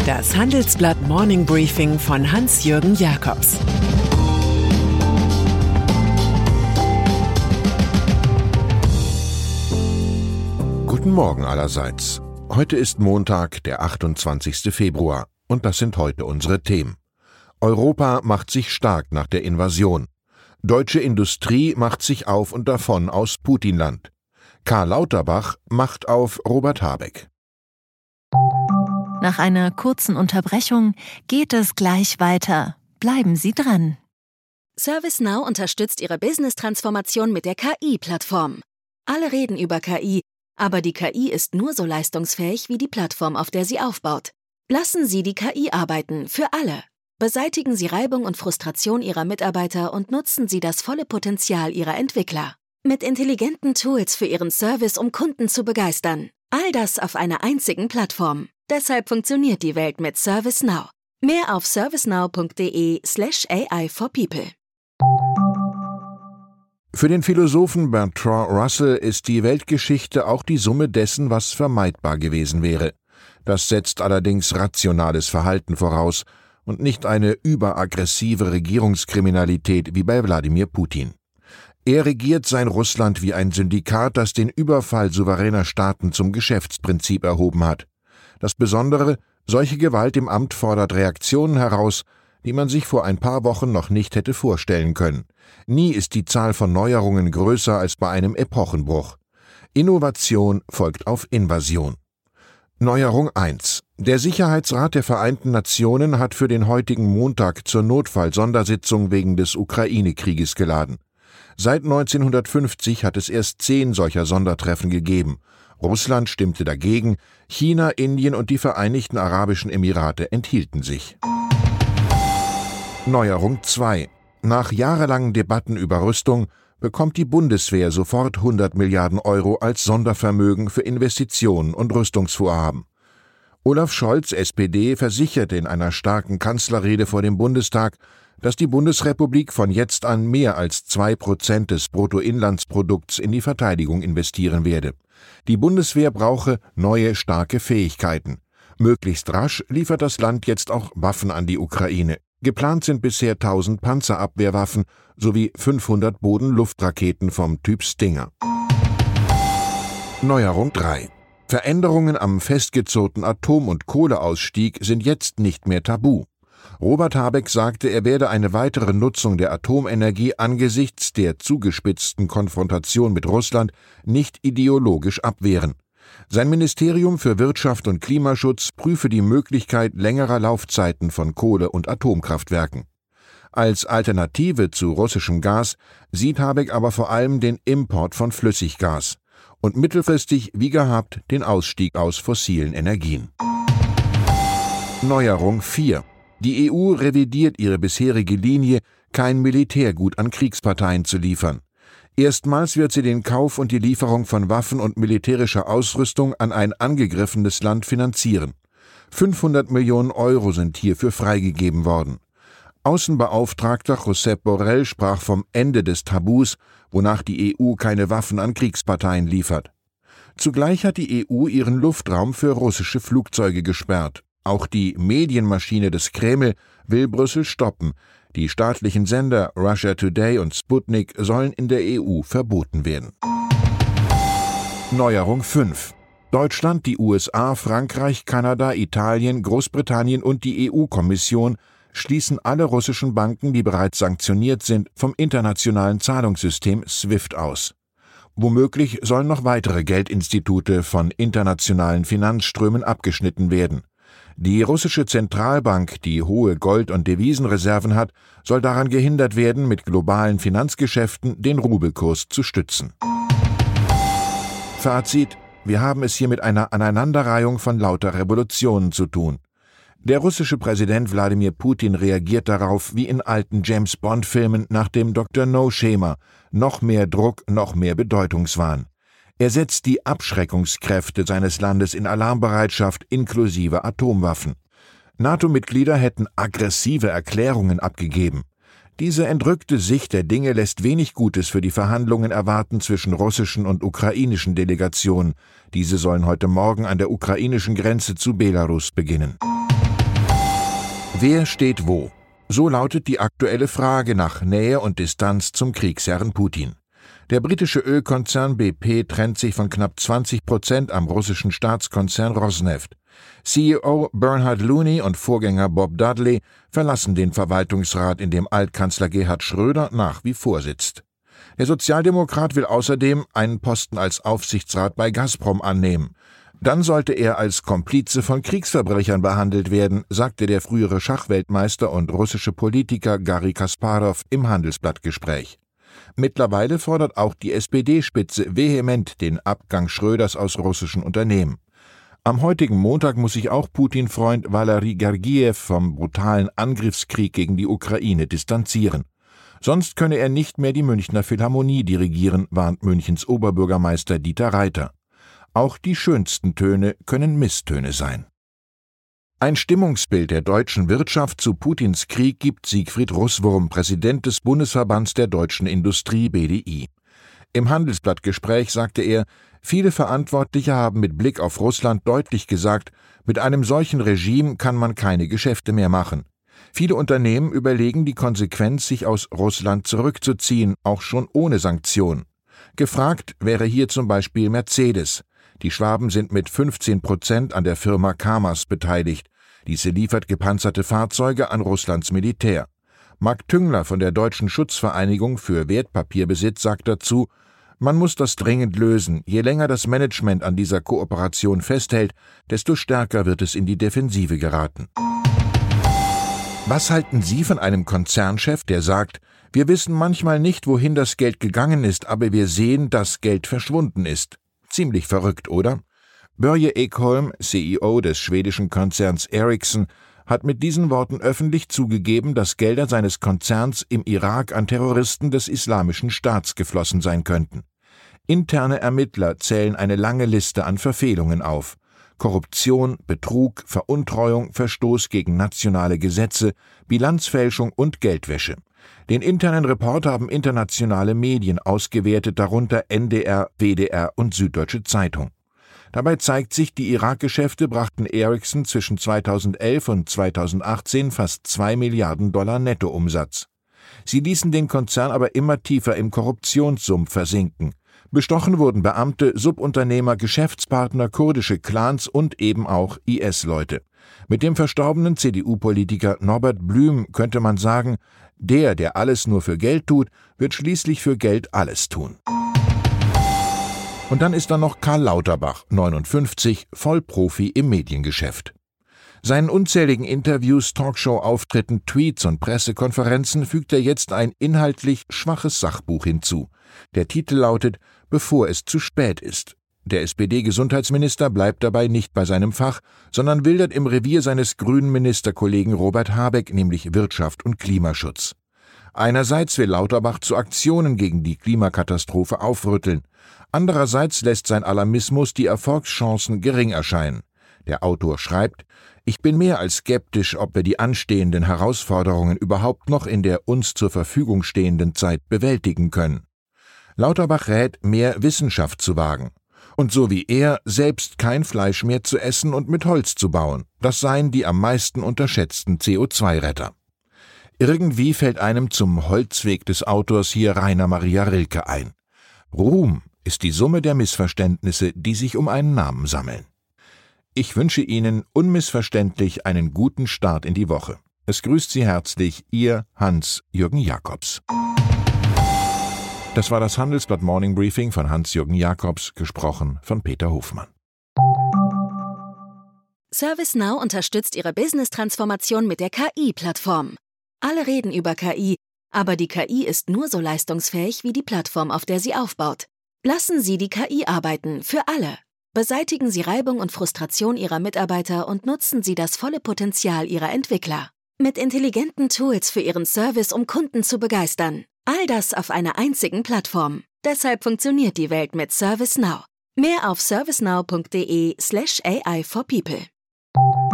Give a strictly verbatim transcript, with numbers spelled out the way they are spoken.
Das Handelsblatt Morning Briefing von Hans-Jürgen Jakobs. Guten Morgen allerseits. Heute ist Montag, der achtundzwanzigste Februar, und das sind heute unsere Themen. Europa macht sich stark nach der Invasion. Deutsche Industrie macht sich auf und davon aus Putinland. Karl Lauterbach macht auf Robert Habeck. Nach einer kurzen Unterbrechung geht es gleich weiter. Bleiben Sie dran. ServiceNow unterstützt Ihre Business-Transformation mit der K I-Plattform. Alle reden über K I, aber die K I ist nur so leistungsfähig wie die Plattform, auf der sie aufbaut. Lassen Sie die K I arbeiten, für alle. Beseitigen Sie Reibung und Frustration Ihrer Mitarbeiter und nutzen Sie das volle Potenzial Ihrer Entwickler. Mit intelligenten Tools für Ihren Service, um Kunden zu begeistern. All das auf einer einzigen Plattform. Deshalb funktioniert die Welt mit ServiceNow. Mehr auf servicenow.de slash AI for people. Für den Philosophen Bertrand Russell ist die Weltgeschichte auch die Summe dessen, was vermeidbar gewesen wäre. Das setzt allerdings rationales Verhalten voraus und nicht eine überaggressive Regierungskriminalität wie bei Wladimir Putin. Er regiert sein Russland wie ein Syndikat, das den Überfall souveräner Staaten zum Geschäftsprinzip erhoben hat. Das Besondere, solche Gewalt im Amt fordert Reaktionen heraus, die man sich vor ein paar Wochen noch nicht hätte vorstellen können. Nie ist die Zahl von Neuerungen größer als bei einem Epochenbruch. Innovation folgt auf Invasion. Neuerung eins. Der Sicherheitsrat der Vereinten Nationen hat für den heutigen Montag zur Notfall-Sondersitzung wegen des Ukraine-Krieges geladen. Seit neunzehnhundertfünfzig hat es erst zehn solcher Sondertreffen gegeben. Russland stimmte dagegen, China, Indien und die Vereinigten Arabischen Emirate enthielten sich. Neuerung zwei. Nach jahrelangen Debatten über Rüstung bekommt die Bundeswehr sofort hundert Milliarden Euro als Sondervermögen für Investitionen und Rüstungsvorhaben. Olaf Scholz, S P D, versicherte in einer starken Kanzlerrede vor dem Bundestag, dass die Bundesrepublik von jetzt an mehr als zwei Prozent des Bruttoinlandsprodukts in die Verteidigung investieren werde. Die Bundeswehr brauche neue, starke Fähigkeiten. Möglichst rasch liefert das Land jetzt auch Waffen an die Ukraine. Geplant sind bisher tausend Panzerabwehrwaffen sowie fünfhundert Boden-Luft-Raketen vom Typ Stinger. Neuerung drei. Veränderungen am festgezurrten Atom- und Kohleausstieg sind jetzt nicht mehr tabu. Robert Habeck sagte, er werde eine weitere Nutzung der Atomenergie angesichts der zugespitzten Konfrontation mit Russland nicht ideologisch abwehren. Sein Ministerium für Wirtschaft und Klimaschutz prüfe die Möglichkeit längerer Laufzeiten von Kohle- und Atomkraftwerken. Als Alternative zu russischem Gas sieht Habeck aber vor allem den Import von Flüssiggas und mittelfristig, wie gehabt, den Ausstieg aus fossilen Energien. Neuerung vier. Die E U revidiert ihre bisherige Linie, kein Militärgut an Kriegsparteien zu liefern. Erstmals wird sie den Kauf und die Lieferung von Waffen und militärischer Ausrüstung an ein angegriffenes Land finanzieren. fünfhundert Millionen Euro sind hierfür freigegeben worden. Außenbeauftragter Josep Borrell sprach vom Ende des Tabus, wonach die E U keine Waffen an Kriegsparteien liefert. Zugleich hat die E U ihren Luftraum für russische Flugzeuge gesperrt. Auch die Medienmaschine des Kreml will Brüssel stoppen. Die staatlichen Sender Russia Today und Sputnik sollen in der E U verboten werden. Neuerung fünf. Deutschland, die U S A, Frankreich, Kanada, Italien, Großbritannien und die E U-Kommission schließen alle russischen Banken, die bereits sanktioniert sind, vom internationalen Zahlungssystem SWIFT aus. Womöglich sollen noch weitere Geldinstitute von internationalen Finanzströmen abgeschnitten werden. Die russische Zentralbank, die hohe Gold- und Devisenreserven hat, soll daran gehindert werden, mit globalen Finanzgeschäften den Rubelkurs zu stützen. Fazit: Wir haben es hier mit einer Aneinanderreihung von lauter Revolutionen zu tun. Der russische Präsident Wladimir Putin reagiert darauf wie in alten James-Bond-Filmen nach dem Doktor No-Schema: noch mehr Druck, noch mehr Bedeutungswahn. Er setzt die Abschreckungskräfte seines Landes in Alarmbereitschaft inklusive Atomwaffen. NATO-Mitglieder hätten aggressive Erklärungen abgegeben. Diese entrückte Sicht der Dinge lässt wenig Gutes für die Verhandlungen erwarten zwischen russischen und ukrainischen Delegationen. Diese sollen heute Morgen an der ukrainischen Grenze zu Belarus beginnen. Wer steht wo? So lautet die aktuelle Frage nach Nähe und Distanz zum Kriegsherrn Putin. Der britische Ölkonzern B P trennt sich von knapp zwanzig Prozent am russischen Staatskonzern Rosneft. C E O Bernhard Looney und Vorgänger Bob Dudley verlassen den Verwaltungsrat, in dem Altkanzler Gerhard Schröder nach wie vor sitzt. Der Sozialdemokrat will außerdem einen Posten als Aufsichtsrat bei Gazprom annehmen. Dann sollte er als Komplize von Kriegsverbrechern behandelt werden, sagte der frühere Schachweltmeister und russische Politiker Garri Kasparow im Handelsblattgespräch. Mittlerweile fordert auch die S P D-Spitze vehement den Abgang Schröders aus russischen Unternehmen. Am heutigen Montag muss sich auch Putin-Freund Valery Gergiev vom brutalen Angriffskrieg gegen die Ukraine distanzieren. Sonst könne er nicht mehr die Münchner Philharmonie dirigieren, warnt Münchens Oberbürgermeister Dieter Reiter. Auch die schönsten Töne können Misstöne sein. Ein Stimmungsbild der deutschen Wirtschaft zu Putins Krieg gibt Siegfried Russwurm, Präsident des Bundesverbands der deutschen Industrie B D I. Im Handelsblattgespräch sagte er, viele Verantwortliche haben mit Blick auf Russland deutlich gesagt, mit einem solchen Regime kann man keine Geschäfte mehr machen. Viele Unternehmen überlegen die Konsequenz, sich aus Russland zurückzuziehen, auch schon ohne Sanktionen. Gefragt wäre hier zum Beispiel Mercedes. Die Schwaben sind mit fünfzehn Prozent an der Firma Kamaz beteiligt. Diese liefert gepanzerte Fahrzeuge an Russlands Militär. Marc Tüngler von der Deutschen Schutzvereinigung für Wertpapierbesitz sagt dazu, man muss das dringend lösen. Je länger das Management an dieser Kooperation festhält, desto stärker wird es in die Defensive geraten. Was halten Sie von einem Konzernchef, der sagt, wir wissen manchmal nicht, wohin das Geld gegangen ist, aber wir sehen, dass Geld verschwunden ist? Ziemlich verrückt, oder? Börje Ekholm, C E O des schwedischen Konzerns Ericsson, hat mit diesen Worten öffentlich zugegeben, dass Gelder seines Konzerns im Irak an Terroristen des Islamischen Staats geflossen sein könnten. Interne Ermittler zählen eine lange Liste an Verfehlungen auf. Korruption, Betrug, Veruntreuung, Verstoß gegen nationale Gesetze, Bilanzfälschung und Geldwäsche. Den internen Report haben internationale Medien ausgewertet, darunter N D R, W D R und Süddeutsche Zeitung. Dabei zeigt sich, die Irak-Geschäfte brachten Ericsson zwischen zweitausendelf und zweitausendachtzehn fast zwei Milliarden Dollar Nettoumsatz. Sie ließen den Konzern aber immer tiefer im Korruptionssumpf versinken. Bestochen wurden Beamte, Subunternehmer, Geschäftspartner, kurdische Clans und eben auch I S-Leute. Mit dem verstorbenen C D U-Politiker Norbert Blüm könnte man sagen, der, der alles nur für Geld tut, wird schließlich für Geld alles tun. Und dann ist da noch Karl Lauterbach, neunundfünfzig, Vollprofi im Mediengeschäft. Seinen unzähligen Interviews, Talkshow-Auftritten, Tweets und Pressekonferenzen fügt er jetzt ein inhaltlich schwaches Sachbuch hinzu. Der Titel lautet »Bevor es zu spät ist«. Der S P D-Gesundheitsminister bleibt dabei nicht bei seinem Fach, sondern wildert im Revier seines grünen Ministerkollegen Robert Habeck, nämlich Wirtschaft und Klimaschutz. Einerseits will Lauterbach zu Aktionen gegen die Klimakatastrophe aufrütteln. Andererseits lässt sein Alarmismus die Erfolgschancen gering erscheinen. Der Autor schreibt, ich bin mehr als skeptisch, ob wir die anstehenden Herausforderungen überhaupt noch in der uns zur Verfügung stehenden Zeit bewältigen können. Lauterbach rät, mehr Wissenschaft zu wagen. Und so wie er, selbst kein Fleisch mehr zu essen und mit Holz zu bauen. Das seien die am meisten unterschätzten C O zwei Retter. Irgendwie fällt einem zum Holzweg des Autors hier Rainer Maria Rilke ein. Ruhm ist die Summe der Missverständnisse, die sich um einen Namen sammeln. Ich wünsche Ihnen unmissverständlich einen guten Start in die Woche. Es grüßt Sie herzlich, Ihr Hans-Jürgen Jakobs. Das war das Handelsblatt Morning Briefing von Hans-Jürgen Jakobs, gesprochen von Peter Hofmann. ServiceNow unterstützt Ihre Business-Transformation mit der K I-Plattform. Alle reden über K I, aber die K I ist nur so leistungsfähig wie die Plattform, auf der sie aufbaut. Lassen Sie die K I arbeiten, für alle. Beseitigen Sie Reibung und Frustration Ihrer Mitarbeiter und nutzen Sie das volle Potenzial Ihrer Entwickler. Mit intelligenten Tools für Ihren Service, um Kunden zu begeistern. All das auf einer einzigen Plattform. Deshalb funktioniert die Welt mit ServiceNow. Mehr auf servicenow punkt de slash A I for people.